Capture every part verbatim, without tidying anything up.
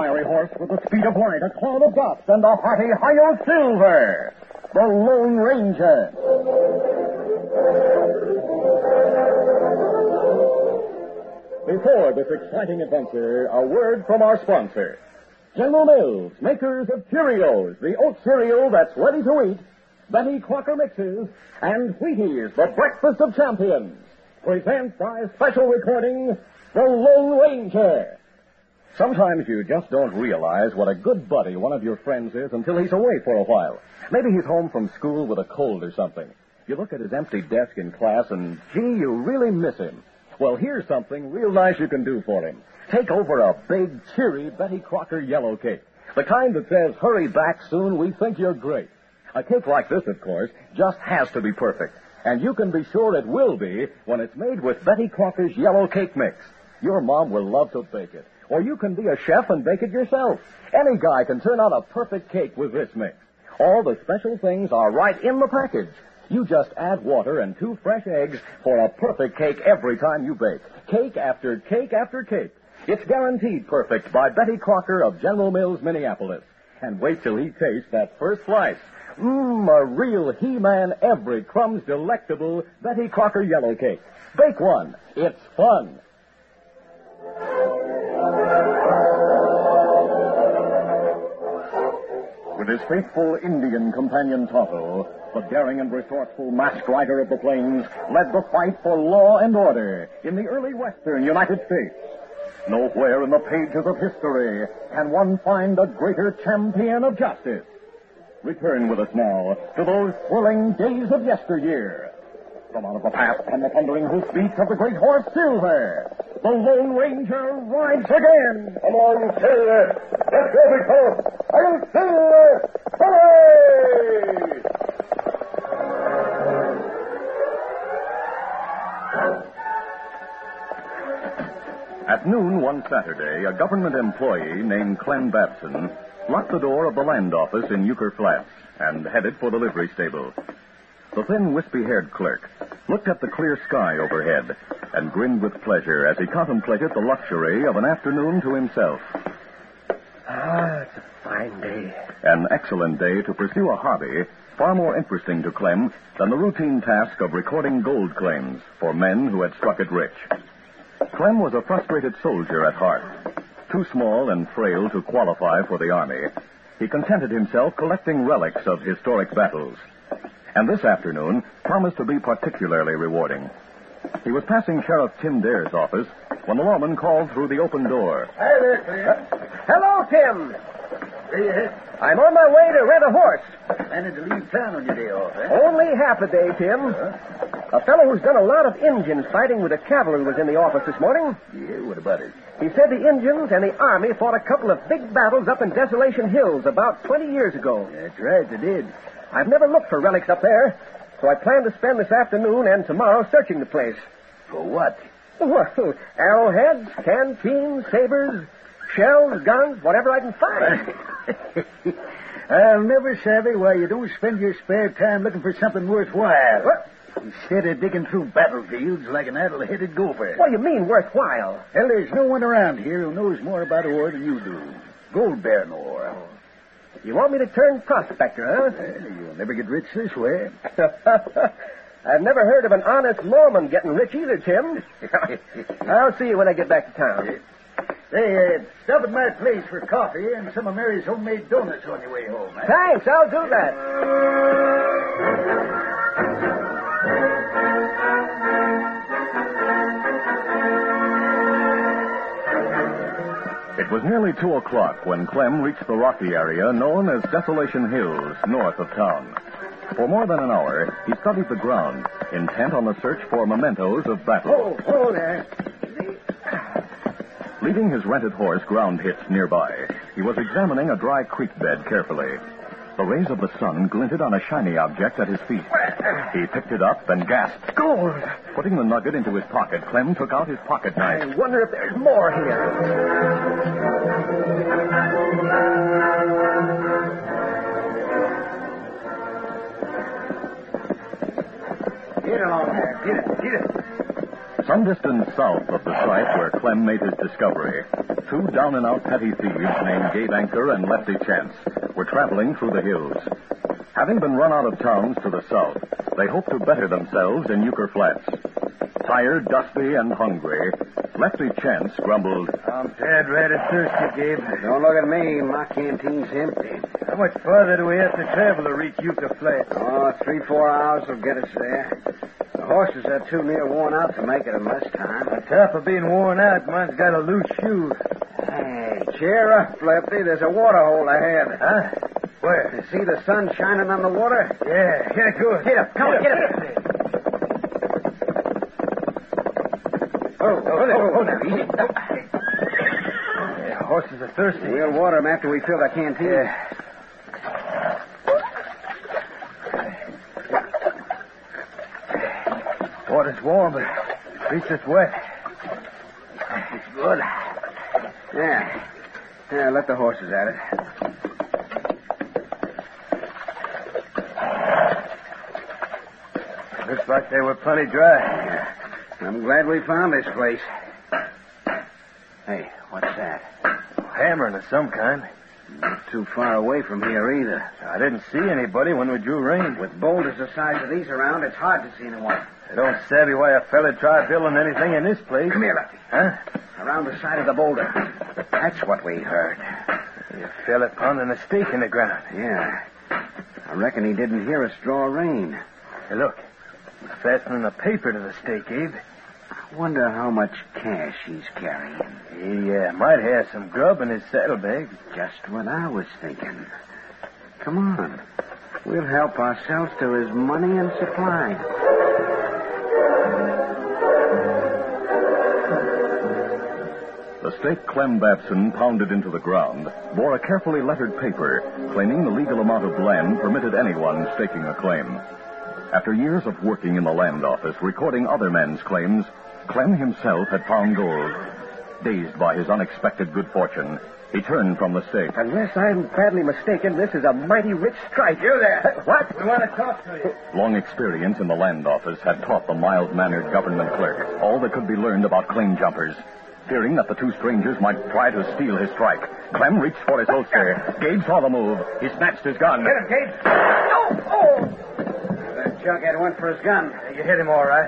fiery horse with the speed of light, a cloud of dust, and the hearty Hi-Yo Silver, the Lone Ranger. Before this exciting adventure, a word from our sponsor. General Mills, makers of Cheerios, the oat cereal that's ready to eat, Betty Crocker Mixes, and Wheaties, the breakfast of champions, present by special recording, The Lone Ranger. Sometimes you just don't realize what a good buddy one of your friends is until he's away for a while. Maybe he's home from school with a cold or something. You look at his empty desk in class and, gee, you really miss him. Well, here's something real nice you can do for him. Take over a big, cheery Betty Crocker yellow cake. The kind that says, hurry back soon, we think you're great. A cake like this, of course, just has to be perfect. And you can be sure it will be when it's made with Betty Crocker's yellow cake mix. Your mom will love to bake it. Or you can be a chef and bake it yourself. Any guy can turn out a perfect cake with this mix. All the special things are right in the package. You just add water and two fresh eggs for a perfect cake every time you bake. Cake after cake after cake. It's guaranteed perfect by Betty Crocker of General Mills, Minneapolis. And wait till he tastes that first slice. Mmm, a real He-Man every crumb's delectable Betty Crocker yellow cake. Bake one. It's fun. With his faithful Indian companion Tonto, the daring and resourceful masked rider of the plains led the fight for law and order in the early western United States. Nowhere in the pages of history can one find a greater champion of justice. Return with us now to those thrilling days of yesteryear. From out of the past come the thundering hoofbeats of the great horse Silver. The Lone Ranger rides again. Come on, Silver. Let's go, big fellow. I'll Silver. Hooray! At noon one Saturday, a government employee named Clem Babson locked the door of the land office in Euchre Flats and headed for the livery stable. The thin, wispy-haired clerk looked at the clear sky overhead and grinned with pleasure as he contemplated the luxury of an afternoon to himself. Ah, it's a fine day. An excellent day to pursue a hobby far more interesting to Clem than the routine task of recording gold claims for men who had struck it rich. Clem was a frustrated soldier at heart. Too small and frail to qualify for the army, he contented himself collecting relics of historic battles. And this afternoon promised to be particularly rewarding. He was passing Sheriff Tim Dare's office when the lawman called through the open door. Hi there, Clem. Hello, Tim. Yes? I'm on my way to rent a horse. Planning to leave town on your day off, eh? Only half a day, Tim. Uh-huh. A fellow who's done a lot of Indians fighting with the cavalry was in the office this morning. Yeah, what about it? He said the Indians and the Army fought a couple of big battles up in Desolation Hills about twenty years ago. That's right, they did. I've never looked for relics up there, so I plan to spend this afternoon and tomorrow searching the place. For what? Well, arrowheads, canteens, sabers, shells, guns, whatever I can find. I'll never savvy why you don't spend your spare time looking for something worthwhile. What? Instead of digging through battlefields like an addle-headed gopher. What do you mean, worthwhile? Well, there's no one around here who knows more about ore than you do. Gold-bearing ore. You want me to turn prospector, huh? Well, you'll never get rich this way. I've never heard of an honest lawman getting rich either, Tim. I'll see you when I get back to town. Hey, uh, stop at my place for coffee and some of Mary's homemade donuts on your way home. Eh? Thanks, I'll do that. It was nearly two o'clock when Clem reached the rocky area known as Desolation Hills, north of town. For more than an hour, he studied the ground, intent on the search for mementos of battle. Oh, oh there. Leaving his rented horse ground hitched nearby, he was examining a dry creek bed carefully. The rays of the sun glinted on a shiny object at his feet. He picked it up and gasped. Gold. Putting the nugget into his pocket, Clem took out his pocket knife. I wonder if there's more here. Get along there. Get it. Get it. Some Some distance south of the site where Clem made his discovery, two down-and-out petty thieves named Gabe Anchor and Lefty Chance were traveling through the hills. Having been run out of towns to the south, they hoped to better themselves in Euchre Flats. Tired, dusty, and hungry, Lefty Chance grumbled, I'm dead red and thirsty, Gabe. Don't look at me. My canteen's empty. How much farther do we have to travel to reach Euchre Flats? Oh, three, four hours will get us there. The horses are too near worn out to make it in less time. On top of being worn out, mine's got a loose shoe. Hey, cheer up, Lefty. There's a water hole ahead. Huh? Where? You see the sun shining on the water? Yeah, yeah, good. Get up. Come on, get up. Oh, oh, oh, oh, now, easy. Yeah, horses are thirsty. We'll water them after we fill the canteen. Yeah. Water's warm, but at least it's wet. It's good. Yeah. Yeah, let the horses at it. Looks like they were plenty dry. Yeah. I'm glad we found this place. Hey, what's that? Hammering of some kind. Not too far away from here either. I didn't see anybody when we drew rein. With boulders the size of these around, it's hard to see anyone. I don't savvy why a fella tried building anything in this place. Come here, Lefty. Huh? Around the side of the boulder. That's what we heard. You fella pounding a stake in the ground. Yeah. I reckon he didn't hear us draw rein. Hey, look. He's fastening a paper to the stake, Abe. I wonder how much cash he's carrying. He uh, might have some grub in his saddlebag. Just what I was thinking. Come on. We'll help ourselves to his money and supply. The stake Clem Babson pounded into the ground bore a carefully lettered paper claiming the legal amount of land permitted anyone staking a claim. After years of working in the land office, recording other men's claims, Clem himself had found gold. Dazed by his unexpected good fortune, he turned from the stake. Unless I'm badly mistaken, this is a mighty rich strike. You there. What? We want to talk to you. Long experience in the land office had taught the mild-mannered government clerk all that could be learned about claim jumpers. Fearing that the two strangers might try to steal his strike, Clem reached for his holster. Gabe saw the move. He snatched his gun. Get him, Gabe. Oh, oh! That junkhead went for his gun. You hit him all right.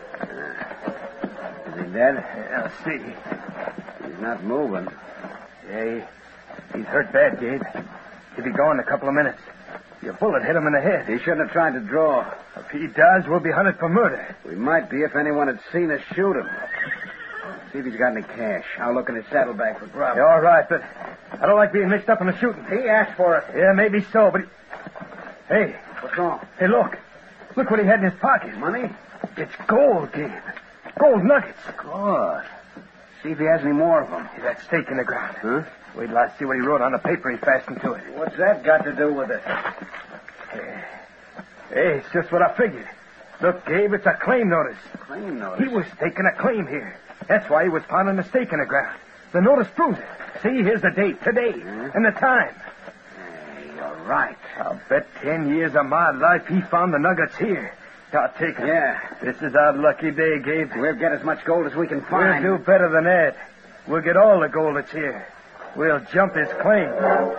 Is he dead? Yeah, I'll see. He's not moving. Yeah, he, he's hurt bad, Gabe. He'll be gone in a couple of minutes. Your bullet hit him in the head. He shouldn't have tried to draw. If he does, we'll be hunted for murder. We might be if anyone had seen us shoot him. See if he's got any cash. I'll look in his saddlebag for grub. Yeah, all right, but I don't like being mixed up in the shooting. He asked for it. Yeah, maybe so, but... He... Hey. What's wrong? Hey, look. Look what he had in his pocket. Money? It's gold, Gabe. Gold nuggets. Good. See if he has any more of them. See that stake in the ground. Huh? Wait till I see what he wrote on the paper he fastened to it. What's that got to do with it? Hey, hey it's just what I figured. Look, Gabe, it's a claim notice. Claim notice? He was staking a claim here. That's why he was pounding a stake in the ground. The notice proves it. See, here's the date, today, huh? and the time. Hey, you're right. I'll bet ten years of my life he found the nuggets here. I'll take them. Yeah. This is our lucky day, Gabe. We'll get as much gold as we can find. We'll do better than that. We'll get all the gold that's here. We'll jump his claim.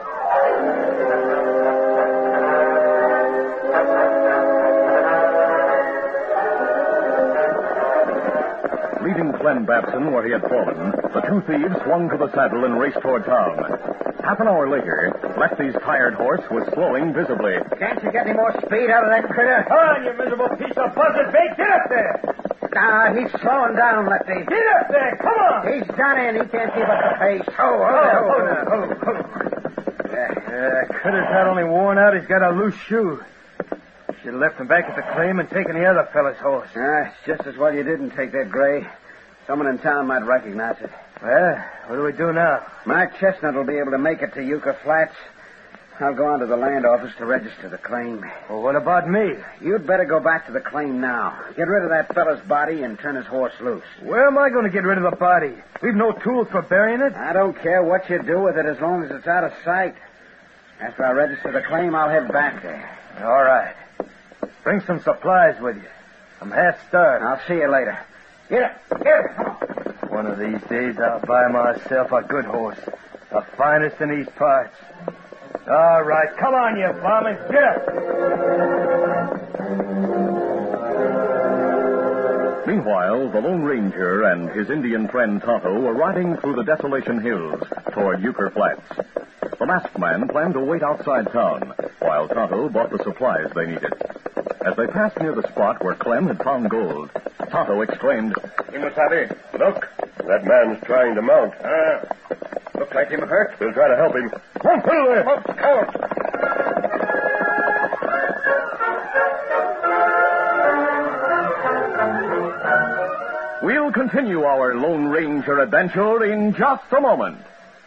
Leaving Clem Babson where he had fallen, the two thieves swung to the saddle and raced toward town. Half an hour later, Lefty's tired horse was slowing visibly. Can't you get any more speed out of that critter? Come on, you miserable piece of buzzard bait. Get up there. Ah, he's slowing down, Lefty. Get up there. Come on. He's done in. He can't keep up the pace. Oh, oh, Oh, oh, oh, oh. oh, oh. Yeah, yeah, critter's not only worn out, he's got a loose shoe. Should have left him back at the claim and taken the other fella's horse. Ah, it's just as well you didn't take that gray. Someone in town might recognize it. Well, what do we do now? Mark Chestnut will be able to make it to Euchre Flats. I'll go on to the land office to register the claim. Well, what about me? You'd better go back to the claim now. Get rid of that fella's body and turn his horse loose. Where am I going to get rid of the body? We've no tools for burying it. I don't care what you do with it as long as it's out of sight. After I register the claim, I'll head back there. All right. Bring some supplies with you. I'm half starved. I'll see you later. Get up. Get up. One of these days I'll buy myself a good horse. The finest in these parts. All right, come on, you varmints. Get up. Meanwhile, the Lone Ranger and his Indian friend Tonto were riding through the Desolation Hills toward Euchre Flats. The masked man planned to wait outside town, while Tonto bought the supplies they needed. As they passed near the spot where Clem had found gold, Tonto exclaimed, Imusabe, look. That man's trying to mount. Uh, look like him hurt. We'll try to help him. Come on, put it away. We'll continue our Lone Ranger adventure in just a moment.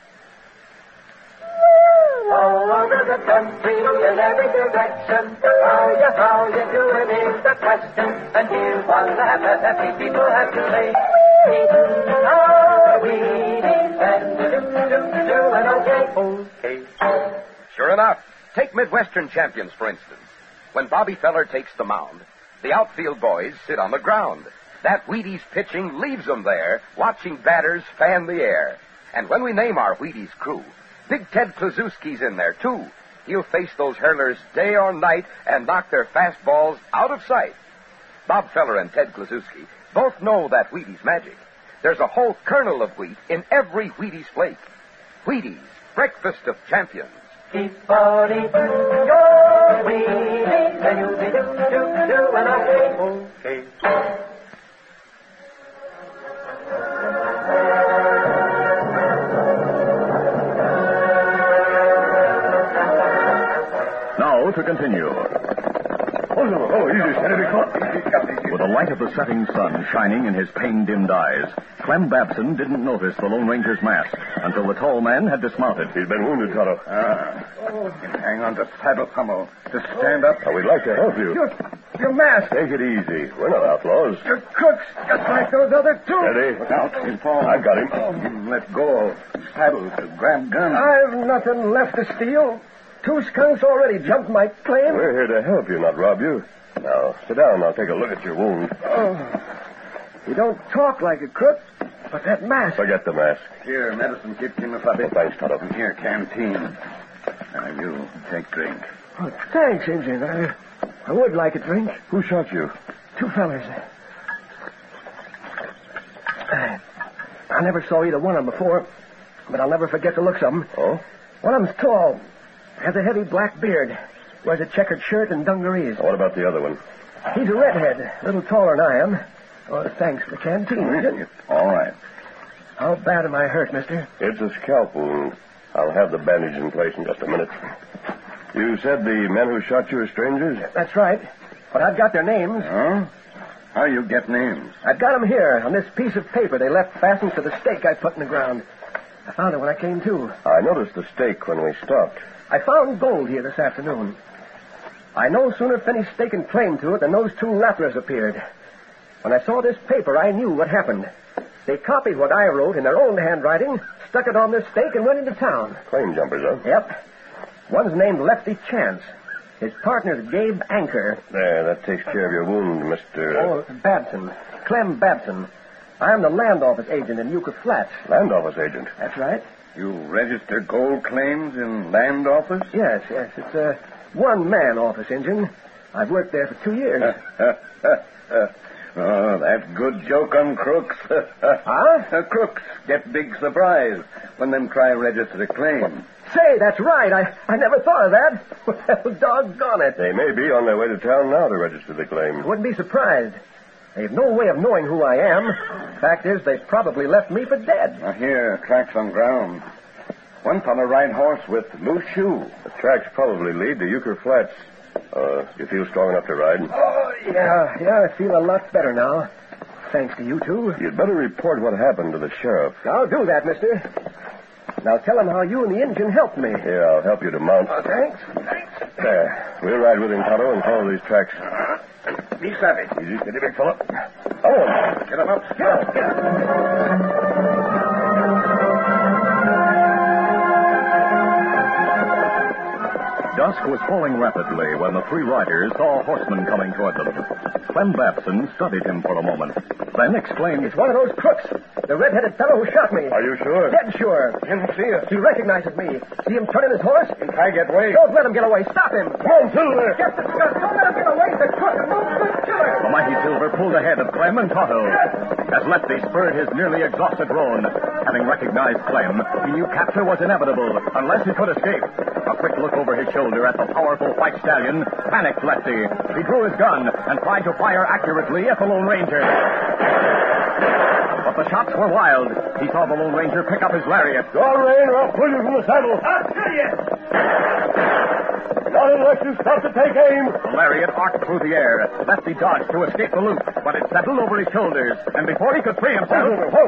All over the country, in every direction, how you, how you doing is the question. And here's one laugh that happy people have to say. How we and do, do, do, and okay, okay. Sure enough. Take Midwestern champions, for instance. When Bobby Feller takes the mound, the outfield boys sit on the ground. That Wheaties pitching leaves them there, watching batters fan the air. And when we name our Wheaties crew, Big Ted Kluszewski's in there, too. He'll face those hurlers day or night and knock their fastballs out of sight. Bob Feller and Ted Kluszewski both know that Wheaties magic. There's a whole kernel of wheat in every Wheaties flake. Wheaties, breakfast of champions. Keep on eating your Wheaties, and you'll be do, do, do, and okay, okay. Now to continue. Oh, no. Oh, easy, steady, With the light of the setting sun shining in his pain-dimmed eyes, Clem Babson didn't notice the Lone Ranger's mask until the tall man had dismounted. He's been wounded, Tonto. Ah. Oh. Hang on to saddle pommel. Just stand up. Oh, we'd like to help you. Your, your mask. Take it easy. We're not outlaws. You're crooks, just like those other two. Steady. Look out. He'll fall. I've got him. Oh, let go. Saddle to grab gun. I've nothing left to steal. Two skunks already jumped my claim. We're here to help you, not rob you. Now, sit down. I'll take a look at your wound. Oh, you don't talk like a crook, but that mask. Forget the mask. Here, medicine keeps him a puppy. Oh, thanks, Tonto. Here, canteen. Now, you take drink. Oh, thanks, Injun. I, I would like a drink. Who shot you? Two fellers. I, I never saw either one of them before, but I'll never forget the looks of them. Oh? One of them's tall, has a heavy black beard, wears a checkered shirt and dungarees. What about the other one? He's a redhead, a little taller than I am. Oh, thanks for the canteen, Injun. All right. How bad am I hurt, mister? It's a scalp wound. I'll have the bandage in place in just a minute. You said the men who shot you are strangers? That's right, but I've got their names. Huh? How you get names? I've got them here on this piece of paper they left fastened to the stake I put in the ground. I found it when I came to. I noticed the stake when we stopped. I found gold here this afternoon. I no sooner finished staking claim to it than those two lapras appeared. When I saw this paper, I knew what happened. They copied what I wrote in their own handwriting, stuck it on this stake, and went into town. Claim jumpers, huh? Yep. One's named Lefty Chance. His partner's Gabe Anchor. There, that takes care of your wound, Mister Oh, Babson. Clem Babson. I'm the land office agent in Euchre Flats. Land office agent. That's right. You register gold claims in land office? Yes, yes. It's a one-man office, Injun. I've worked there for two years. Oh, that good joke on crooks. Huh? Crooks get big surprise when them try register a claim. Say, that's right. I, I never thought of that. Well, doggone it. They may be on their way to town now to register the claim. Wouldn't be surprised. They've no way of knowing who I am. Fact is, they've probably left me for dead. Now, here, tracks on ground. One fellow ride horse with loose shoe. The tracks probably lead to Euchre Flats. Uh, you feel strong enough to ride? Oh, yeah, yeah, I feel a lot better now. Thanks to you two. You'd better report what happened to the sheriff. I'll do that, mister. Now tell him how you and the Injun helped me. Here, I'll help you to mount. Oh, thanks. Thanks. There. We'll ride with him, Tonto, and follow these tracks. Be savvy. Easy, steady, big fella. Oh, Get him up. Get up. Get up. Dusk was falling rapidly when the three riders saw a horseman coming toward them. Clem Babson studied him for a moment, then exclaimed, It's one of those crooks. The red-headed fellow who shot me. Are you sure? Dead sure. Didn't see us. He recognizes me. See him turning his horse? If I get away. Don't let him get away. Stop him. Come on, Silver. Get the gun. Don't let him get away. The crook. A no-good killer. The mighty Silver pulled ahead of Clem and Tonto. As Lefty spurred his nearly exhausted roan, having recognized Clem, he knew capture was inevitable unless he could escape. A quick look over his shoulder at the powerful white stallion panicked Lefty. He drew his gun and tried to fire accurately at the Lone Ranger. But the shots were wild. He saw the Lone Ranger pick up his lariat. Go on, Rain, or I'll pull you from the saddle. I'll kill you. Not unless you stop to take aim. The lariat arced through the air. Lefty dodged to escape the loop, but it settled over his shoulders, and before he could free himself,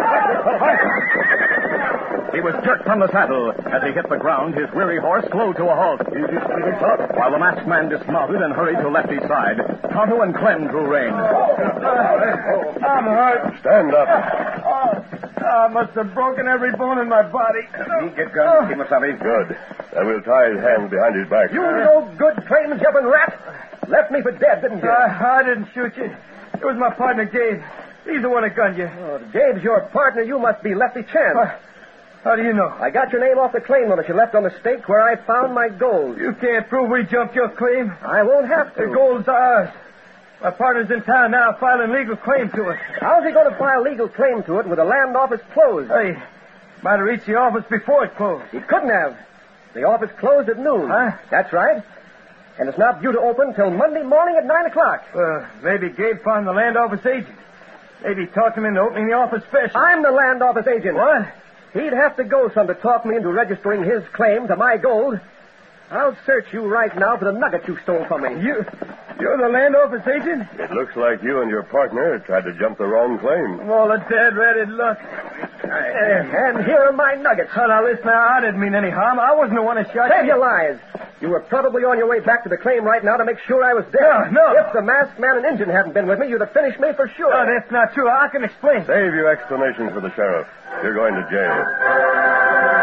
he was jerked from the saddle. As he hit the ground, his weary horse slowed to a halt. While the masked man dismounted and hurried to Lefty's side, Tonto and Clem drew rein. I'm hurt. Stand up. Oh, I must have broken every bone in my body. Me get gun, Kimasabi. Good. Then we'll tie his hands behind his back. You no good claim jumping rat. Left me for dead, didn't you? I, I didn't shoot you. It was my partner, Gabe. He's the one that gunned you. Oh, if Gabe's your partner, you must be Lefty Chan. Uh, how do you know? I got your name off the claim notice you left on the stake where I found my gold. You can't prove we jumped your claim. I won't have to. The gold's ours. My partner's in town now filing legal claim to it. How's he going to file legal claim to it with the land office closed? Hey, might have reached the office before it closed. He couldn't have. The office closed at noon. Huh? That's right. And it's not due to open till Monday morning at nine o'clock. Uh, maybe Gabe found the land office agent. Maybe he talked him into opening the office special. I'm the land office agent. What? He'd have to go some to talk me into registering his claim to my gold. I'll search you right now for the nugget you stole from me. You, you're the land office agent? It looks like you and your partner tried to jump the wrong claim. All the dead-ratted luck. And here are my nuggets. Oh, now, listen, now, I didn't mean any harm. I wasn't the one who shot Save you. your lies. You were probably on your way back to the claim right now to make sure I was dead. No, no. If the masked man and Injun hadn't been with me, you'd have finished me for sure. No, that's not true. I can explain. Save your explanation for the sheriff. You're going to jail.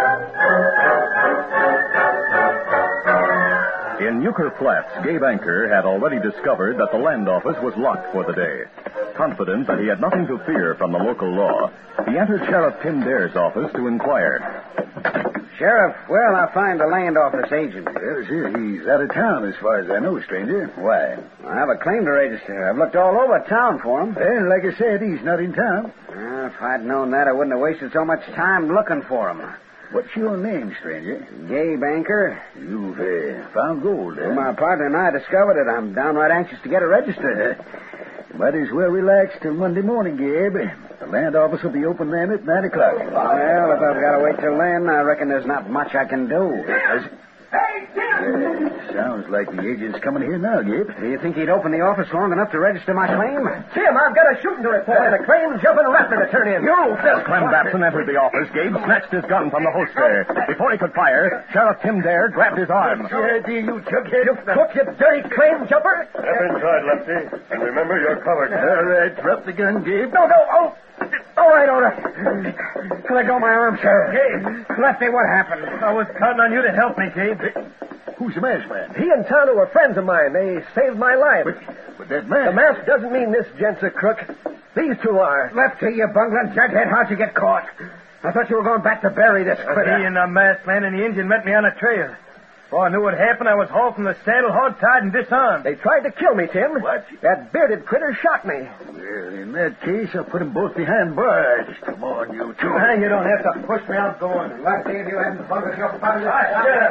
In Euchre Flats, Gabe Anchor had already discovered that the land office was locked for the day. Confident that he had nothing to fear from the local law, he entered Sheriff Tim Dare's office to inquire. Sheriff, where'll I find the land office agent? Well, sir, he's out of town as far as I know, stranger. Why? I have a claim to register. I've looked all over town for him. Well, like I said, he's not in town. Well, if I'd known that, I wouldn't have wasted so much time looking for him. What's your name, stranger? Gabe Anchor. You've uh, found gold, eh? Well, my partner and I discovered it. I'm downright anxious to get it registered. Might as well relax till Monday morning, Gabe. The land office will be open then at nine o'clock. Well, if I've got to wait till then, I reckon there's not much I can do. Hey, Tim! Uh, sounds like the agent's coming here now, Gabe. Do you think he'd open the office long enough to register my claim? Tim, I've got a shooting to report and a claim jumping rattler to turn in. You! As Clem Babson entered the office, Gabe snatched his gun from the holster. Before he could fire, Sheriff Tim Dare grabbed his arm. Yeah, do you jughead? You crook, you dirty claim jumper! Step inside, Lefty. And remember, you're covered. All right, drop the gun, Gabe. No, no, oh! All right, all right. Let go my arm, Sheriff. Gabe. Lefty, what happened? I was counting on you to help me, Gabe. Who's the masked man? He and Tonto were friends of mine. They saved my life. But, but that The mask... mask doesn't mean this gent's a crook. These two are. Lefty, you bungling jughead, how'd you get caught? I thought you were going back to bury this critter. He and the masked man and the Indian met me on a trail. Before I knew what happened, I was hauled from the saddle, hog-tied, and disarmed. They tried to kill me, Tim. What? That bearded critter shot me. Well, in that case, I'll put them both behind bars. Come on, you two. Hey, you don't have to push me. I'm going. Lefty, if you hadn't bungled your part of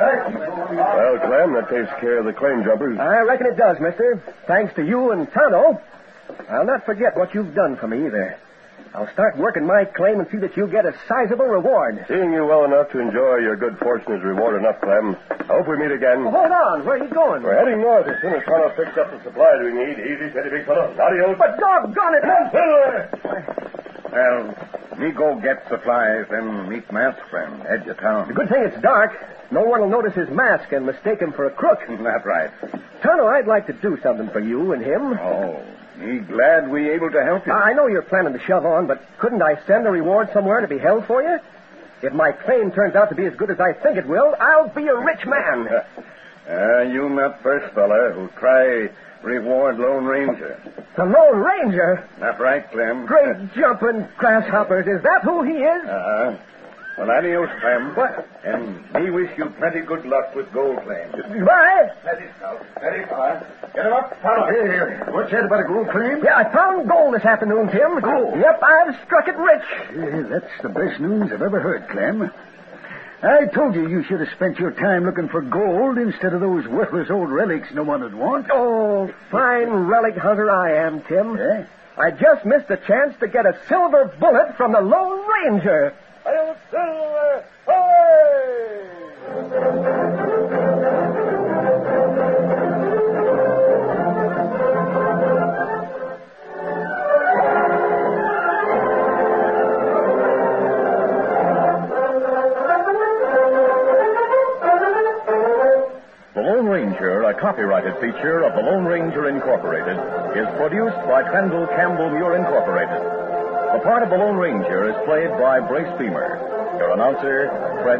Well, Clem, that takes care of the claim jumpers. I reckon it does, mister. Thanks to you and Tonto. I'll not forget what you've done for me either. I'll start working my claim and see that you get a sizable reward. Seeing you well enough to enjoy your good fortune is reward enough, Clem. I hope we meet again. Well, hold on. Where are you going? We're heading north as soon as Tonto picks up the supplies we need. Easy, steady, big fellow. Adios. But doggone it, Well, me go get supplies, then meet masked friend. Head to town. The good thing it's dark. No one will notice his mask and mistake him for a crook. That's right. Tonto, I'd like to do something for you and him. Oh, me glad we able to help you. I know you're planning to shove on, but couldn't I send a reward somewhere to be held for you? If my claim turns out to be as good as I think it will, I'll be a rich man. Uh, you not first fella who try Reward Lone Ranger. The Lone Ranger? That's right, Clem. Great jumping grasshoppers. Is that who he is? Uh-huh. Well, adios, Clem. What? And me wish you plenty good luck with gold claim. Goodbye. Steady, Scout. Steady, fella. Get him up, fella. Hey, what's that about a gold claim? Yeah, I found gold this afternoon, Tim. Gold? Yep, I've struck it rich. Yeah, that's the best news I've ever heard, Clem. I told you you should have spent your time looking for gold instead of those worthless old relics no one would want. Oh, fine relic hunter I am, Tim. Eh? I just missed the chance to get a silver bullet from the Lone Ranger. Hail, Silver! Hooray! The Lone Ranger, a copyrighted feature of the Lone Ranger Incorporated, is produced by Trendle Campbell Muir Incorporated. The part of the Lone Ranger is played by Brace Beamer. Your announcer, Fred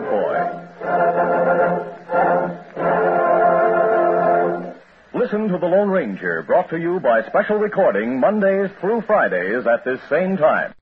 Foy. Listen to the Lone Ranger, brought to you by special recording Mondays through Fridays at this same time.